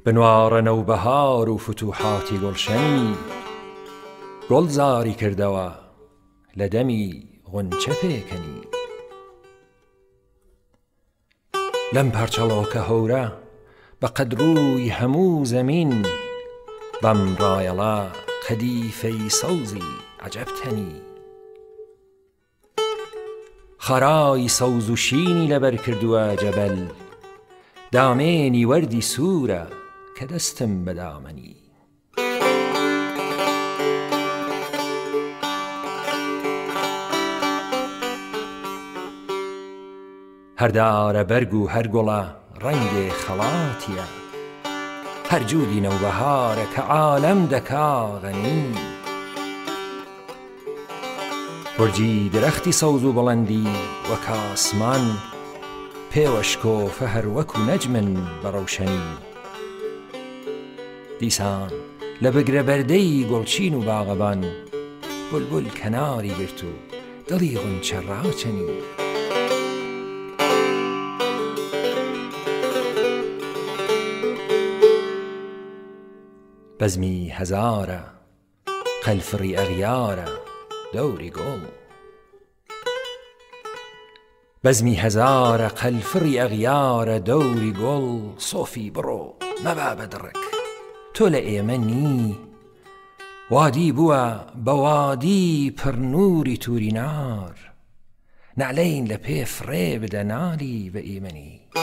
بنوارە نەوبەهار و فتوحاتی گوڵشەنی گوڵزاری کردەوە لە دەمی غونچە پێکەنی. لەم پارچەڵۆکە هەورە بە قەدرووی هەموو زەمین بەم ڕایەڵە قەدیفەی سەوزی عەجەبتەنی. خەرای سەوز و شینی لەبەر کردووە جەبەل، دامێنی وەردی سوورە کە دەستم بەدامەنی. هەر دارە بەرگ و هەر گوڵە ڕەنگێ خەڵاتیە، هەر جوودی نەوبەهارە کە عالەم دەکا غەنی. بورجی درەختی سەوز و بڵەندی وەک ئاسمان، پێوەشکۆفە هەر وەکو نەجمن بە ڕەوشەنی. دیسان لە بگرە بەردەی گوڵچین و باغەبان، بولبول کەناری گرت و دڵی غونچە ڕاچەنی. بەزمی هەزارە قەلفڕی ئەغیارە دەوری گوڵ، بەزمی هەزارە قەلفڕی ئەغیارە دەوری گوڵ. سۆفی بڕۆ مەبا بەدڕک تۆ لە ئێمە نی، وادی بووە بە وادی پڕنووری تووری نار، نعلەین لە پێ فڕێ بدە نالی بە ئیمەنی.